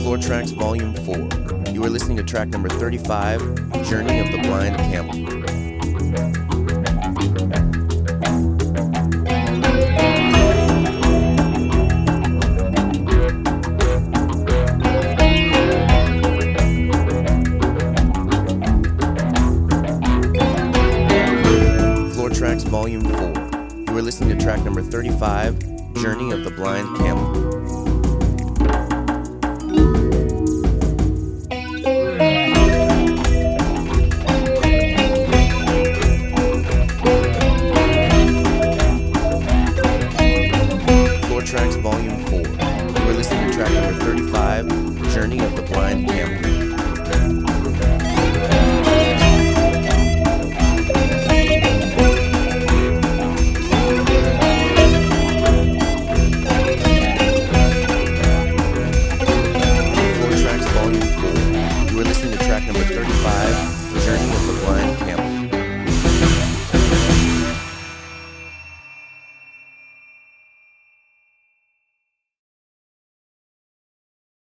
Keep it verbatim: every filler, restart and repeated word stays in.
Floor Tracks Volume four. You are listening to track number thirty-five, Journey of the Blind Camel. Tracks Volume four. You are listening to track number thirty-five, Journey of the Blind Camel.